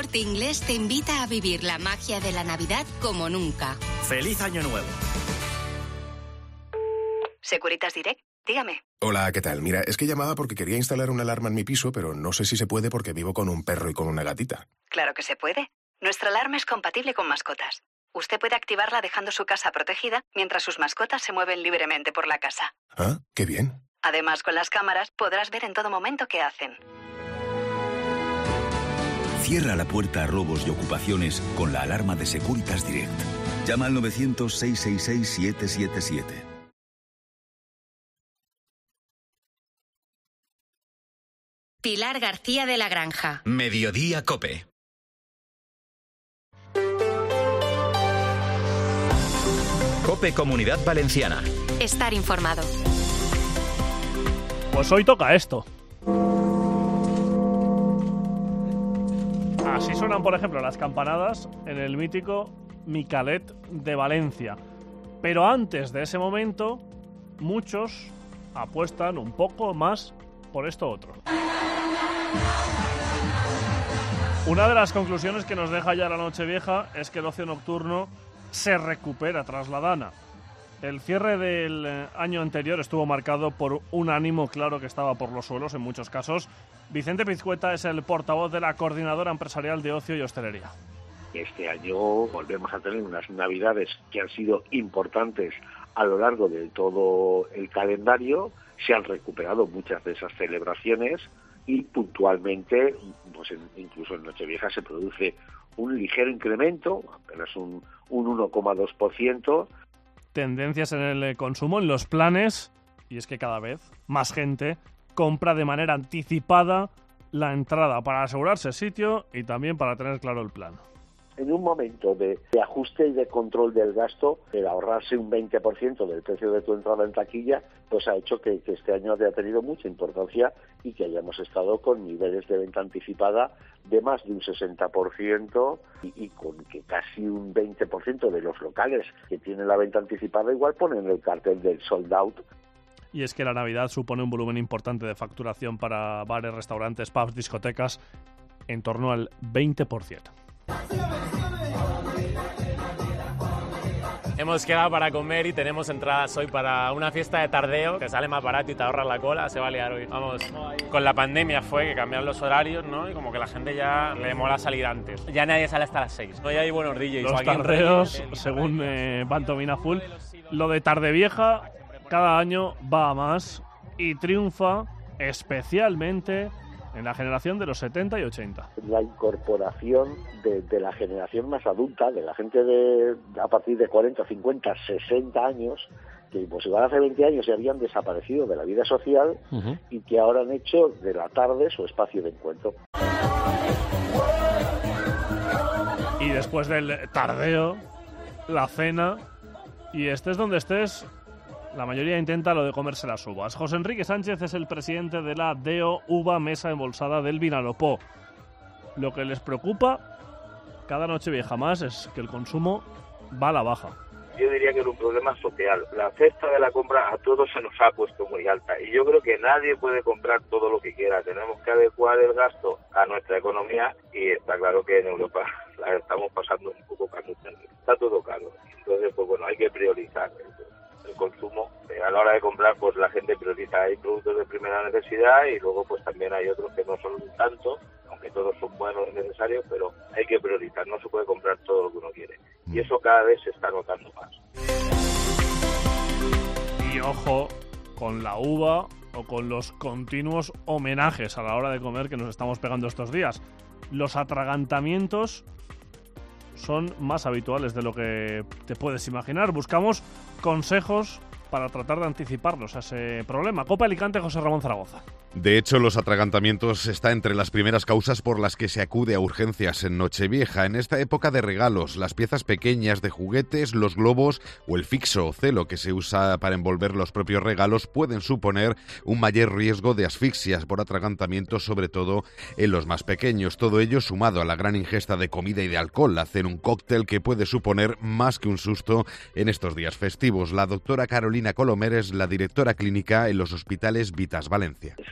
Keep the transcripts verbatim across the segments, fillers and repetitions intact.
Corte Inglés te invita a vivir la magia de la Navidad como nunca. ¡Feliz Año Nuevo! Securitas Direct, dígame. Hola, ¿qué tal? Mira, es que llamaba porque quería instalar una alarma en mi piso, pero no sé si se puede porque vivo con un perro y con una gatita. Claro que se puede. Nuestra alarma es compatible con mascotas. Usted puede activarla dejando su casa protegida mientras sus mascotas se mueven libremente por la casa. Ah, qué bien. Además, con las cámaras podrás ver en todo momento qué hacen. Cierra la puerta a robos y ocupaciones con la alarma de Securitas Direct. Llama al novecientos, seiscientos sesenta y seis, siete siete siete. Pilar García de la Granja. Mediodía COPE. COPE Comunidad Valenciana. Estar informado. Pues hoy toca esto. Así suenan, por ejemplo, las campanadas en el mítico Micalet de Valencia. Pero antes de ese momento, muchos apuestan un poco más por esto otro. Una de las conclusiones que nos deja ya la Nochevieja es que el ocio nocturno se recupera tras la Dana. El cierre del año anterior estuvo marcado por un ánimo claro que estaba por los suelos en muchos casos. Vicente Pizcueta es el portavoz de la Coordinadora Empresarial de Ocio y Hostelería. Este año volvemos a tener unas navidades que han sido importantes a lo largo de todo el calendario. Se han recuperado muchas de esas celebraciones y puntualmente, pues en, incluso en Nochevieja se produce un ligero incremento, apenas un, un uno coma dos por ciento. Tendencias en el consumo, en los planes, y es que cada vez más gente compra de manera anticipada la entrada para asegurarse sitio y también para tener claro el plan. En un momento de, de ajuste y de control del gasto, el ahorrarse un veinte por ciento del precio de tu entrada en taquilla, pues ha hecho que, que este año haya tenido mucha importancia y que hayamos estado con niveles de venta anticipada de más de un sesenta por ciento y, y con que casi un veinte por ciento de los locales que tienen la venta anticipada igual ponen el cartel del sold out. Y es que la Navidad supone un volumen importante de facturación para bares, restaurantes, pubs, discotecas, en torno al veinte por ciento. Hemos quedado para comer y tenemos entradas hoy para una fiesta de tardeo que sale más barato y te ahorras la cola, se va a liar hoy. Vamos, con la pandemia fue que cambiaron los horarios, ¿no? Y como que la gente ya le mola salir antes. Ya nadie sale hasta las seis. Hoy hay buenos D Js. Los tardeos, según eh, Pantomina Full, lo de tarde vieja cada año va a más y triunfa especialmente en la generación de los setenta y ochenta. La incorporación de, de la generación más adulta, de la gente de a partir de cuarenta, cincuenta, sesenta años, que pues igual hace veinte años se habían desaparecido de la vida social uh-huh. y que ahora han hecho de la tarde su espacio de encuentro. Y después del tardeo, la cena, y estés donde estés, la mayoría intenta lo de comerse las uvas. José Enrique Sánchez es el presidente de la D E O Uva Mesa Embolsada del Vinalopó. Lo que les preocupa cada Nochevieja más es que el consumo va a la baja. Yo diría que es un problema social. La cesta de la compra a todos se nos ha puesto muy alta y yo creo que nadie puede comprar todo lo que quiera. Tenemos que adecuar el gasto a nuestra economía y está claro que en Europa la estamos pasando un poco caro. Está todo caro. Entonces, pues bueno, hay que priorizar el consumo. A la hora de comprar, pues la gente prioriza. Hay productos de primera necesidad y luego pues también hay otros que no son tanto, aunque todos son buenos y necesarios, pero hay que priorizar. No se puede comprar todo lo que uno quiere. Y eso cada vez se está notando más. Y ojo con la uva o con los continuos homenajes a la hora de comer que nos estamos pegando estos días. Los atragantamientos son más habituales de lo que te puedes imaginar. Buscamos consejos para tratar de anticiparnos a ese problema. Copa Alicante, José Ramón Zaragoza. De hecho, los atragantamientos está entre las primeras causas por las que se acude a urgencias en Nochevieja. En esta época de regalos, las piezas pequeñas de juguetes, los globos o el fixo o celo que se usa para envolver los propios regalos pueden suponer un mayor riesgo de asfixias por atragantamiento, sobre todo en los más pequeños. Todo ello sumado a la gran ingesta de comida y de alcohol, hacen un cóctel que puede suponer más que un susto en estos días festivos. La doctora Carolina Colomer es la directora clínica en los hospitales Vitas Valencia. Es una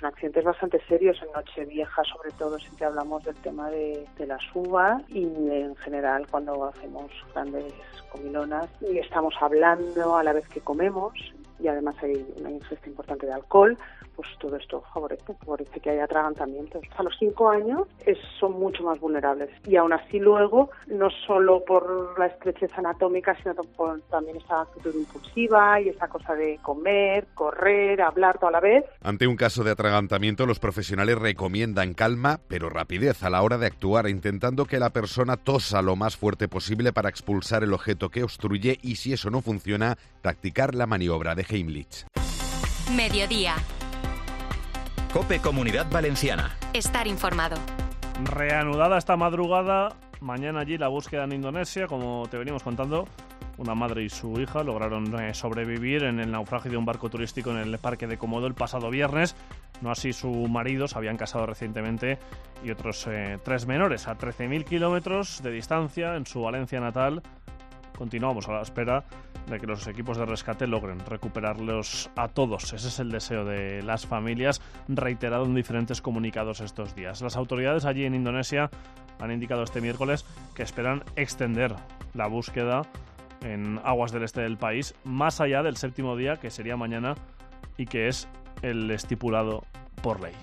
accidentes bastante serios en Nochevieja, sobre todo siempre hablamos del tema de, de las uvas y en general cuando hacemos grandes comilonas y estamos hablando a la vez que comemos y además hay una ingesta importante de alcohol, pues todo esto favorece, favorece que haya atragantamientos. A los cinco años es, son mucho más vulnerables y aún así luego, no solo por la estrechez anatómica, sino por también esta actitud impulsiva y esa cosa de comer, correr, hablar toda la vez. Ante un caso de atragantamiento, los profesionales recomiendan calma, pero rapidez a la hora de actuar, intentando que la persona tosa lo más fuerte posible para expulsar el objeto que obstruye y, si eso no funciona, practicar la maniobra de Heimlich. Mediodía. COPE Comunidad Valenciana. Estar informado. Reanudada esta madrugada, mañana allí la búsqueda en Indonesia, como te venimos contando. Una madre y su hija lograron eh, sobrevivir en el naufragio de un barco turístico en el parque de Komodo el pasado viernes. No así su marido, se habían casado recientemente, y otros eh, tres menores a trece mil kilómetros de distancia en su Valencia natal. Continuamos a la espera de que los equipos de rescate logren recuperarlos a todos. Ese es el deseo de las familias, reiterado en diferentes comunicados estos días. Las autoridades allí en Indonesia han indicado este miércoles que esperan extender la búsqueda en aguas del este del país más allá del séptimo día, que sería mañana y que es el estipulado por ley.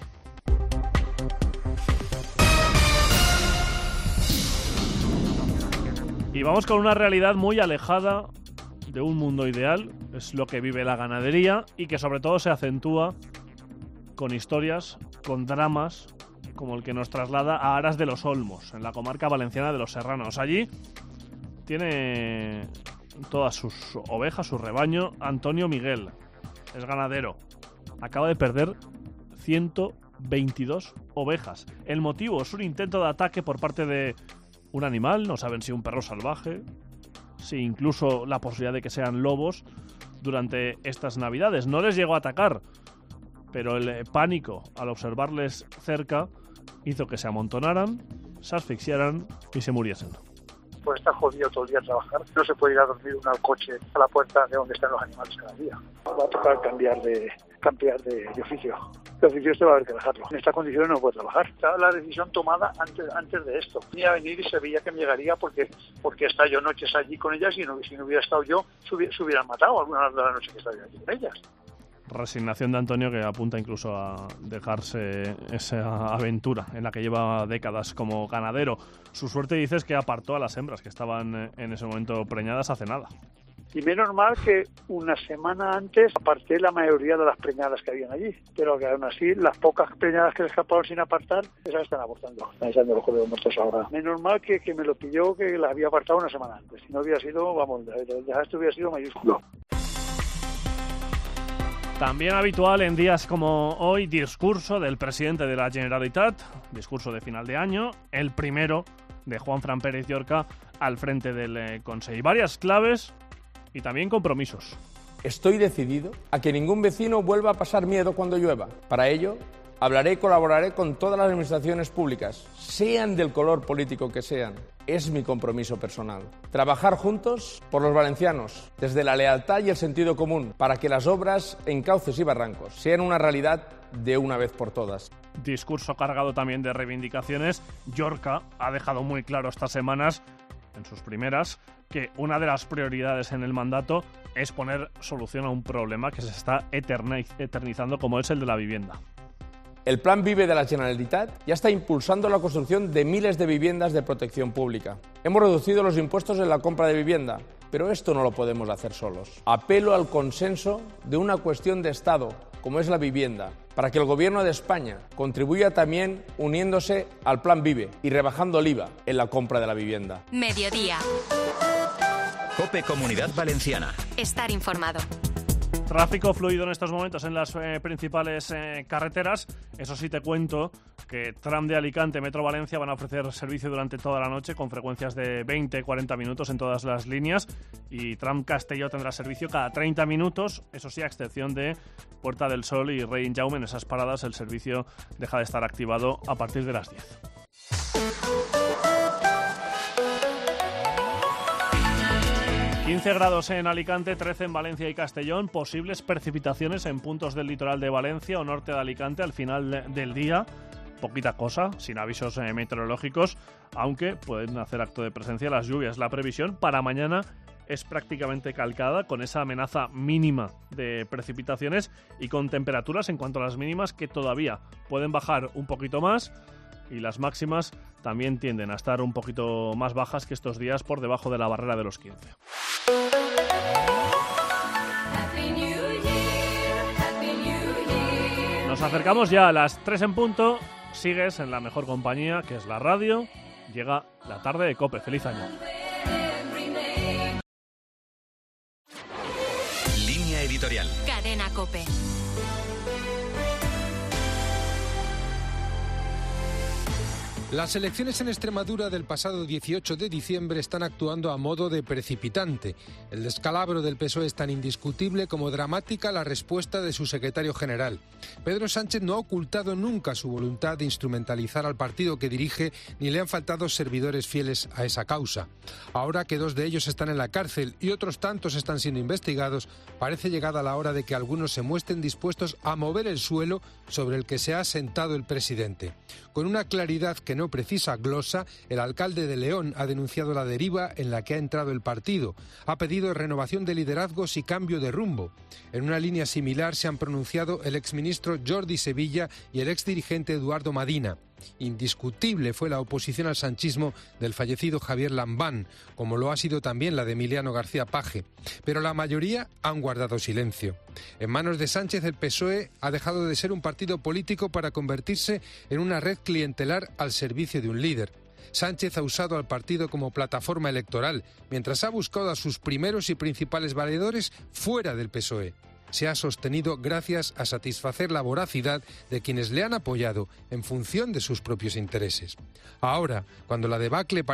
Y vamos con una realidad muy alejada de un mundo ideal, es lo que vive la ganadería y que sobre todo se acentúa con historias, con dramas, como el que nos traslada a Aras de los Olmos, en la comarca valenciana de los Serranos. Allí tiene todas sus ovejas, su rebaño, Antonio Miguel, es ganadero, acaba de perder ciento veintidós ovejas. El motivo es un intento de ataque por parte de un animal, no saben si un perro salvaje, si incluso la posibilidad de que sean lobos durante estas navidades. No les llegó a atacar, pero el pánico al observarles cerca hizo que se amontonaran, se asfixiaran y se muriesen. Pues está jodido todo el día a trabajar, no se puede ir a dormir uno al coche a la puerta de donde están los animales cada día. Va a tocar cambiar de cambiar de, de oficio. De oficio este va a haber que dejarlo. En estas condiciones no puede trabajar. Estaba la decisión tomada antes antes de esto. Venía a venir y se veía que me llegaría porque porque he estado yo noches allí con ellas y no, si no hubiera estado yo, se, hubiera, se hubieran matado algunas de las noches que estaba yo allí con ellas. Resignación de Antonio, que apunta incluso a dejarse esa aventura en la que lleva décadas como ganadero. Su suerte, dice, es que apartó a las hembras que estaban en ese momento preñadas hace nada. Y menos mal que una semana antes aparté la mayoría de las preñadas que habían allí. Pero que aún así, las pocas preñadas que se escaparon sin apartar, esas están abortando. Están echando los corderos muertos ahora. Menos mal que, que me lo pilló, que las había apartado una semana antes. Si no hubiera sido, vamos, el desastre hubiera sido mayúsculo. También habitual en días como hoy, discurso del presidente de la Generalitat, discurso de final de año, el primero de Juanfran Pérez Llorca al frente del eh, Consell. Varias claves y también compromisos. Estoy decidido a que ningún vecino vuelva a pasar miedo cuando llueva. Para ello, hablaré y colaboraré con todas las administraciones públicas, sean del color político que sean. Es mi compromiso personal. Trabajar juntos por los valencianos, desde la lealtad y el sentido común, para que las obras en cauces y barrancos sean una realidad de una vez por todas. Discurso cargado también de reivindicaciones. Llorca ha dejado muy claro estas semanas, en sus primeras, que una de las prioridades en el mandato es poner solución a un problema que se está eternizando, como es el de la vivienda. El Plan Vive de la Generalitat ya está impulsando la construcción de miles de viviendas de protección pública. Hemos reducido los impuestos en la compra de vivienda, pero esto no lo podemos hacer solos. Apelo al consenso de una cuestión de Estado, como es la vivienda, para que el Gobierno de España contribuya también uniéndose al Plan Vive y rebajando el I V A en la compra de la vivienda. Mediodía. COPE Comunidad Valenciana. Estar informado. Tráfico fluido en estos momentos en las eh, principales eh, carreteras. Eso sí, te cuento que Tram de Alicante, Metro Valencia van a ofrecer servicio durante toda la noche con frecuencias de veinte a cuarenta minutos en todas las líneas, y Tram Castelló tendrá servicio cada treinta minutos. Eso sí, a excepción de Puerta del Sol y Rey Jaume, en esas paradas el servicio deja de estar activado a partir de las diez. quince quince grados en Alicante, trece en Valencia y Castellón. Posibles precipitaciones en puntos del litoral de Valencia o norte de Alicante al final de, del día. Poquita cosa, sin avisos eh, meteorológicos, aunque pueden hacer acto de presencia las lluvias. La previsión para mañana es prácticamente calcada, con esa amenaza mínima de precipitaciones y con temperaturas en cuanto a las mínimas que todavía pueden bajar un poquito más, y las máximas también tienden a estar un poquito más bajas que estos días, por debajo de la barrera de los quince. Nos acercamos ya a las tres en punto. Sigues en la mejor compañía, que es la radio. Llega la tarde de COPE. ¡Feliz año! Línea editorial. Cadena COPE. Las elecciones en Extremadura del pasado dieciocho de diciembre están actuando a modo de precipitante. El descalabro del P S O E es tan indiscutible como dramática la respuesta de su secretario general. Pedro Sánchez no ha ocultado nunca su voluntad de instrumentalizar al partido que dirige, ni le han faltado servidores fieles a esa causa. Ahora que dos de ellos están en la cárcel y otros tantos están siendo investigados, parece llegada la hora de que algunos se muestren dispuestos a mover el suelo sobre el que se ha sentado el presidente. Con una claridad que no precisa glosa, el alcalde de León ha denunciado la deriva en la que ha entrado el partido. Ha pedido renovación de liderazgos y cambio de rumbo. En una línea similar se han pronunciado el exministro Jordi Sevilla y el exdirigente Eduardo Madina. Indiscutible fue la oposición al sanchismo del fallecido Javier Lambán, como lo ha sido también la de Emiliano García Paje, pero la mayoría han guardado silencio. En manos de Sánchez, el P S O E ha dejado de ser un partido político para convertirse en una red clientelar al servicio de un líder. Sánchez ha usado al partido como plataforma electoral, mientras ha buscado a sus primeros y principales valedores fuera del P S O E. Se ha sostenido gracias a satisfacer la voracidad de quienes le han apoyado en función de sus propios intereses. Ahora, cuando la debacle